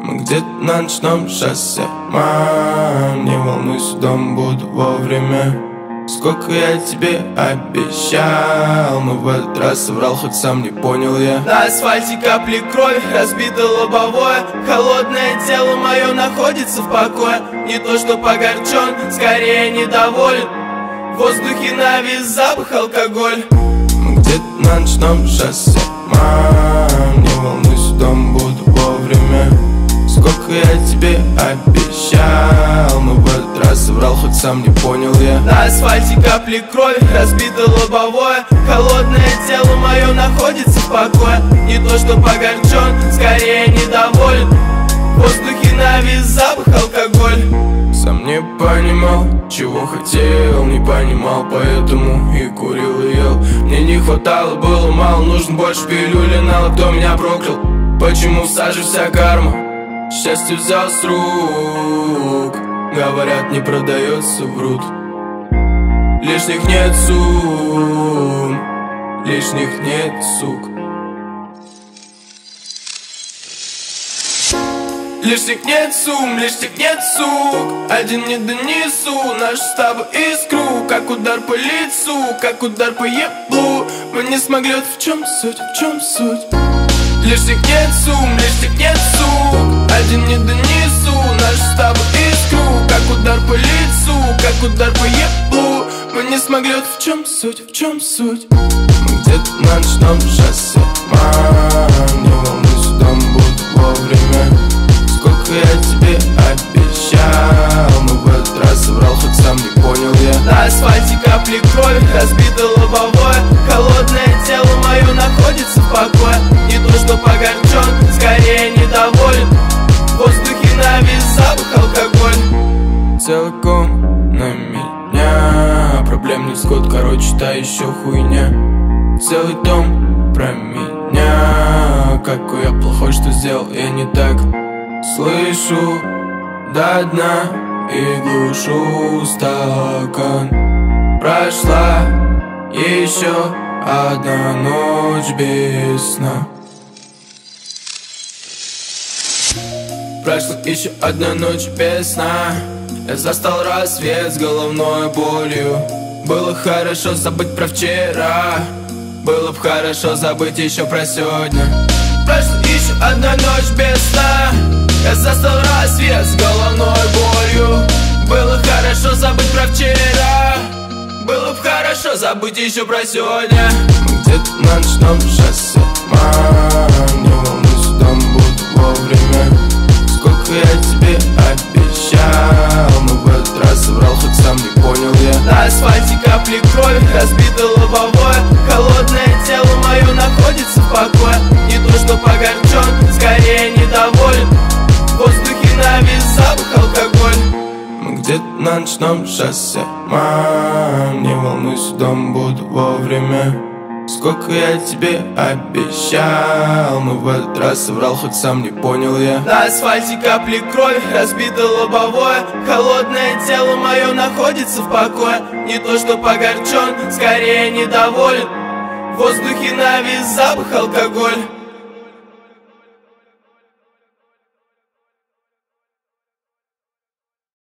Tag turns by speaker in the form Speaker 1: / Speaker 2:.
Speaker 1: Мы где-то на ночном шоссе. Мам, не волнуйся, дом буду вовремя. Сколько я тебе обещал, но в этот раз соврал, хоть сам не понял я.
Speaker 2: На асфальте капли крови, разбито лобовое. Холодное тело мое находится в покое. Не то что погорчен, скорее недоволен. В воздухе навис запах алкоголь.
Speaker 1: Мы где-то на ночном шоссе. Мам, не волнуйся, дом буду вовремя. Сколько я тебе обещал, но в этот раз соврал, хоть сам не понял я.
Speaker 2: На асфальте капли крови, разбито лобовое. Холодное тело мое находится в покое. Не то что погорчен, скорее недоволен. В воздухе навис запах алкоголь.
Speaker 1: Сам не понимал, чего хотел, не понимал, поэтому и курил и ел. Мне не хватало, было мало, нужно больше пилюли, но кто меня проклял? Почему в саже вся карма? Счастье взял с рук, говорят, не продается, врут. Лишних нет сумм, лишних нет сук. Лишних нет сумм, лишних нет сук. Один не донесу нашу с тобой искру. Как удар по лицу, как удар по еблу. Мы не смогли, в чем суть, в чем суть? Лишних нет сумм, лишних нет сук. Один не донесу нашу с тобой искру. Как удар по лицу, как удар по еблу. Мы не смогли, в чем суть, в чем суть? Мы где-то на ночном шоссе. Мам, не волнуйся, дом буду вовремя. Сколько я тебе обещал, но в этот раз соврал, хоть сам не понял я.
Speaker 2: На асфальте капли крови, разбито лобовое. Холодное тело мое находится в покое. Не то что погорчен, скорее недоволен. В воздухе навис запах алкоголь.
Speaker 1: Целиком на меня, проблем не скот, короче, та еще хуйня. Целый дом про меня, какой я плохой, что сделал я не так. Слышу до дна и глушу стакан. Прошла еще одна ночь без сна. Прошла еще одна ночь без сна. Я застал рассвет с головной болью. Было хорошо забыть про вчера. Было б хорошо забыть еще про сегодня. Прошла еще одна ночь без сна. Я застал рассвет с головной болью. Было хорошо забыть про вчера. Было б хорошо забыть еще про сегодня. Мы где-то на ночном шоссе. Мам, не волнуйся, дом буду вовремя. Сколько я тебе обещал, но в этот раз соврал, хоть сам не понял я.
Speaker 2: На асфальте капли крови, разбито лобовое. Холодное тело мое находится в покое. Не то что погорчен, скорее недоволен. В воздухе навис запах алкоголь.
Speaker 1: Мы где-то на ночном шоссе. Мам, не волнуйся, дом буду вовремя. Сколько я тебе обещал, но в этот раз соврал, хоть сам не понял я.
Speaker 2: На асфальте капли крови, разбито лобовое. Холодное тело мое находится в покое. Не то что погорчен, скорее недоволен. В воздухе навис запах алкоголь.